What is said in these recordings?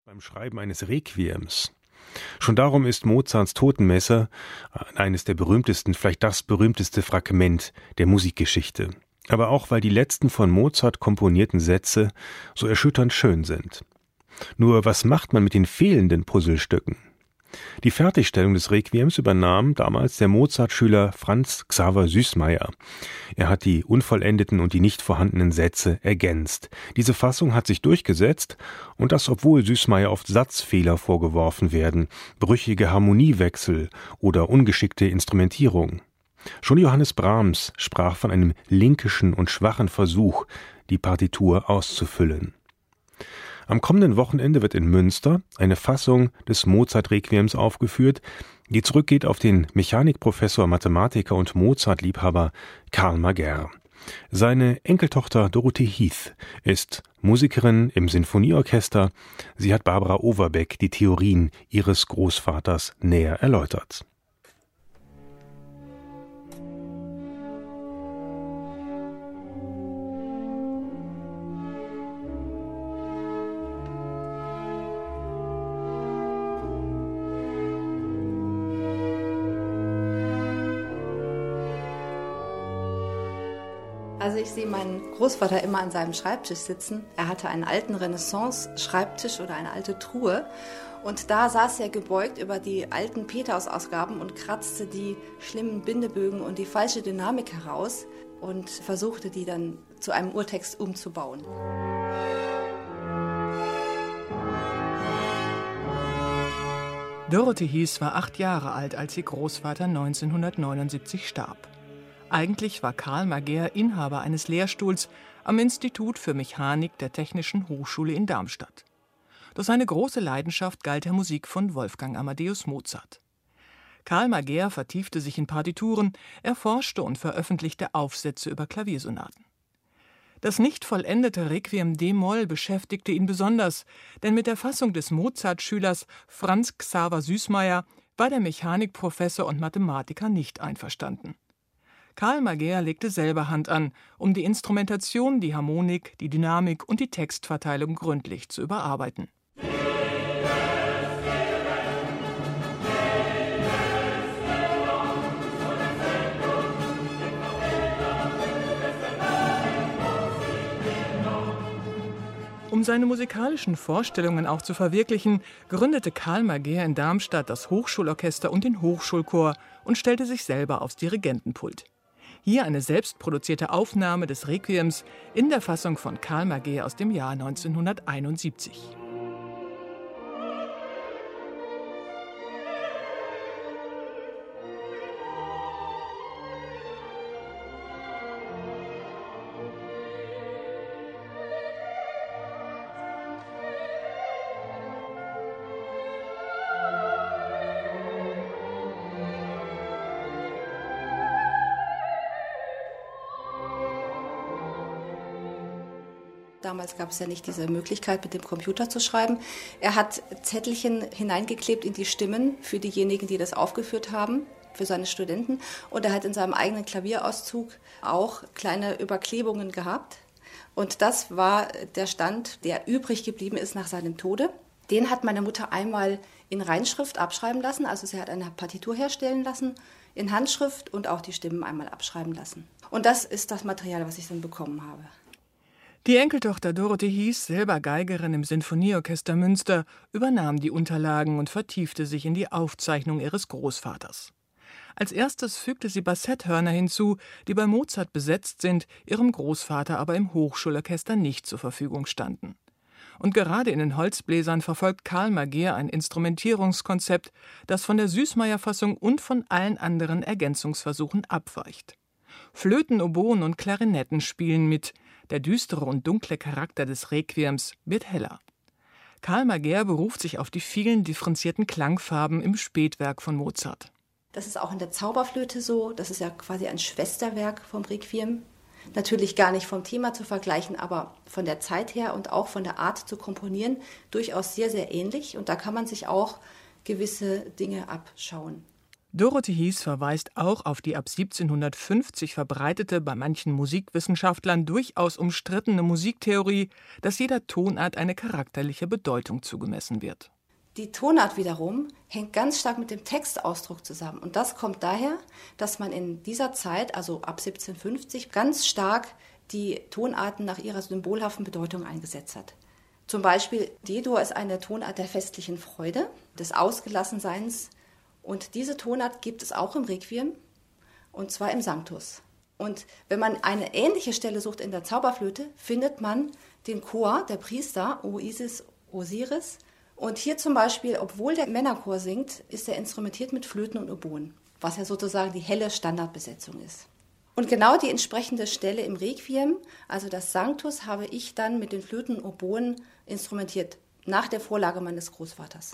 beim Schreiben eines Requiems. Schon darum ist Mozarts Totenmesse eines der berühmtesten, vielleicht das berühmteste Fragment der Musikgeschichte. Aber auch, weil die letzten von Mozart komponierten Sätze so erschütternd schön sind. Nur was macht man mit den fehlenden Puzzlestücken? Die Fertigstellung des Requiems übernahm damals der Mozart-Schüler Franz Xaver Süßmayr. Er hat die unvollendeten und die nicht vorhandenen Sätze ergänzt. Diese Fassung hat sich durchgesetzt, und das obwohl Süßmayr oft Satzfehler vorgeworfen werden, brüchige Harmoniewechsel oder ungeschickte Instrumentierung. Schon Johannes Brahms sprach von einem linkischen und schwachen Versuch, die Partitur auszufüllen. Am kommenden Wochenende wird in Münster eine Fassung des Mozart-Requiems aufgeführt, die zurückgeht auf den Mechanikprofessor, Mathematiker und Mozart-Liebhaber Karl Mager. Seine Enkeltochter Dorothee Heath ist Musikerin im Sinfonieorchester. Sie hat Barbara Overbeck die Theorien ihres Großvaters näher erläutert. Also ich sehe meinen Großvater immer an seinem Schreibtisch sitzen. Er hatte einen alten Renaissance-Schreibtisch oder eine alte Truhe. Und da saß er gebeugt über die alten Peters-Ausgaben und kratzte die schlimmen Bindebögen und die falsche Dynamik heraus und versuchte, die dann zu einem Urtext umzubauen. Dorothee Heath war 8 Jahre alt, als ihr Großvater 1979 starb. Eigentlich war Karl Mager Inhaber eines Lehrstuhls am Institut für Mechanik der Technischen Hochschule in Darmstadt. Doch seine große Leidenschaft galt der Musik von Wolfgang Amadeus Mozart. Karl Mager vertiefte sich in Partituren, erforschte und veröffentlichte Aufsätze über Klaviersonaten. Das nicht vollendete Requiem d-Moll beschäftigte ihn besonders, denn mit der Fassung des Mozart-Schülers Franz Xaver Süßmayr war der Mechanikprofessor und Mathematiker nicht einverstanden. Karl Mager legte selber Hand an, um die Instrumentation, die Harmonik, die Dynamik und die Textverteilung gründlich zu überarbeiten. Um seine musikalischen Vorstellungen auch zu verwirklichen, gründete Karl Mager in Darmstadt das Hochschulorchester und den Hochschulchor und stellte sich selber aufs Dirigentenpult. Hier eine selbstproduzierte Aufnahme des Requiems in der Fassung von Karl Mager aus dem Jahr 1971. Damals gab es ja nicht diese Möglichkeit, mit dem Computer zu schreiben. Er hat Zettelchen hineingeklebt in die Stimmen für diejenigen, die das aufgeführt haben, für seine Studenten. Und er hat in seinem eigenen Klavierauszug auch kleine Überklebungen gehabt. Und das war der Stand, der übrig geblieben ist nach seinem Tode. Den hat meine Mutter einmal in Reinschrift abschreiben lassen. Also sie hat eine Partitur herstellen lassen, in Handschrift und auch die Stimmen einmal abschreiben lassen. Und das ist das Material, was ich dann bekommen habe. Die Enkeltochter Dorothee Heath, selber Geigerin im Sinfonieorchester Münster, übernahm die Unterlagen und vertiefte sich in die Aufzeichnung ihres Großvaters. Als erstes fügte sie Bassetthörner hinzu, die bei Mozart besetzt sind, ihrem Großvater aber im Hochschulorchester nicht zur Verfügung standen. Und gerade in den Holzbläsern verfolgt Karl Mager ein Instrumentierungskonzept, das von der Süßmayr-Fassung und von allen anderen Ergänzungsversuchen abweicht. Flöten, Oboen und Klarinetten spielen mit. Der düstere und dunkle Charakter des Requiems wird heller. Karl Mager beruft sich auf die vielen differenzierten Klangfarben im Spätwerk von Mozart. Das ist auch in der Zauberflöte so. Das ist ja quasi ein Schwesterwerk vom Requiem. Natürlich gar nicht vom Thema zu vergleichen, aber von der Zeit her und auch von der Art zu komponieren durchaus sehr, sehr ähnlich. Und da kann man sich auch gewisse Dinge abschauen. Dorothee Hies verweist auch auf die ab 1750 verbreitete, bei manchen Musikwissenschaftlern durchaus umstrittene Musiktheorie, dass jeder Tonart eine charakterliche Bedeutung zugemessen wird. Die Tonart wiederum hängt ganz stark mit dem Textausdruck zusammen. Und das kommt daher, dass man in dieser Zeit, also ab 1750, ganz stark die Tonarten nach ihrer symbolhaften Bedeutung eingesetzt hat. Zum Beispiel D-Dur ist eine Tonart der festlichen Freude, des Ausgelassenseins. Und diese Tonart gibt es auch im Requiem, und zwar im Sanctus. Und wenn man eine ähnliche Stelle sucht in der Zauberflöte, findet man den Chor der Priester, O Isis, Osiris. Und hier zum Beispiel, obwohl der Männerchor singt, ist er instrumentiert mit Flöten und Oboen, was ja sozusagen die helle Standardbesetzung ist. Und genau die entsprechende Stelle im Requiem, also das Sanctus, habe ich dann mit den Flöten und Oboen instrumentiert, nach der Vorlage meines Großvaters.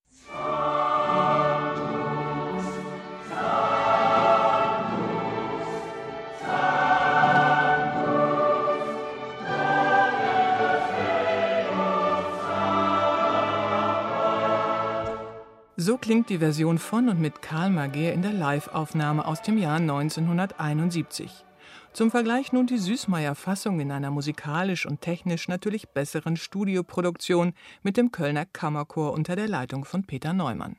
So klingt die Version von und mit Karl Mager in der Live-Aufnahme aus dem Jahr 1971. Zum Vergleich nun die Süßmayr-Fassung in einer musikalisch und technisch natürlich besseren Studioproduktion mit dem Kölner Kammerchor unter der Leitung von Peter Neumann.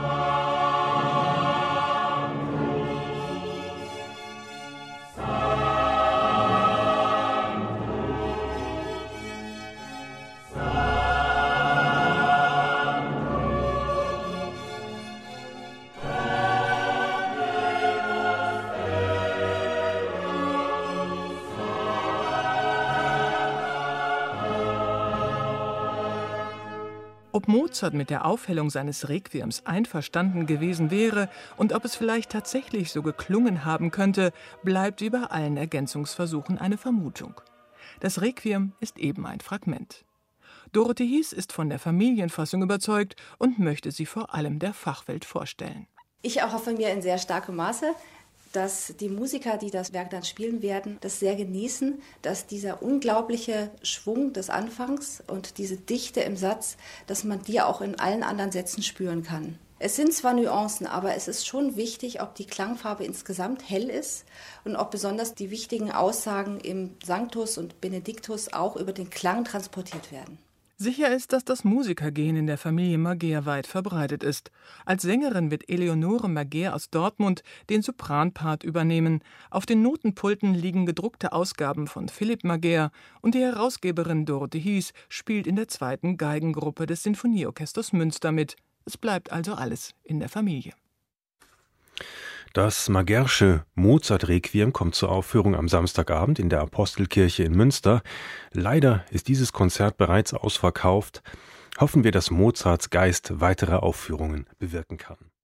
Ob Mozart mit der Aufhellung seines Requiems einverstanden gewesen wäre und ob es vielleicht tatsächlich so geklungen haben könnte, bleibt wie bei allen Ergänzungsversuchen eine Vermutung. Das Requiem ist eben ein Fragment. Dorothee Hies ist von der Familienfassung überzeugt und möchte sie vor allem der Fachwelt vorstellen. Ich erhoffe mir in sehr starkem Maße, dass die Musiker, die das Werk dann spielen werden, das sehr genießen, dass dieser unglaubliche Schwung des Anfangs und diese Dichte im Satz, dass man die auch in allen anderen Sätzen spüren kann. Es sind zwar Nuancen, aber es ist schon wichtig, ob die Klangfarbe insgesamt hell ist und ob besonders die wichtigen Aussagen im Sanctus und Benediktus auch über den Klang transportiert werden. Sicher ist, dass das Musikergehen in der Familie Mager weit verbreitet ist. Als Sängerin wird Eleonore Mager aus Dortmund den Sopranpart übernehmen. Auf den Notenpulten liegen gedruckte Ausgaben von Philipp Mager und die Herausgeberin Dorothee Hies spielt in der zweiten Geigengruppe des Sinfonieorchesters Münster mit. Es bleibt also alles in der Familie. Das Magersche Mozart-Requiem kommt zur Aufführung am Samstagabend in der Apostelkirche in Münster. Leider ist dieses Konzert bereits ausverkauft. Hoffen wir, dass Mozarts Geist weitere Aufführungen bewirken kann.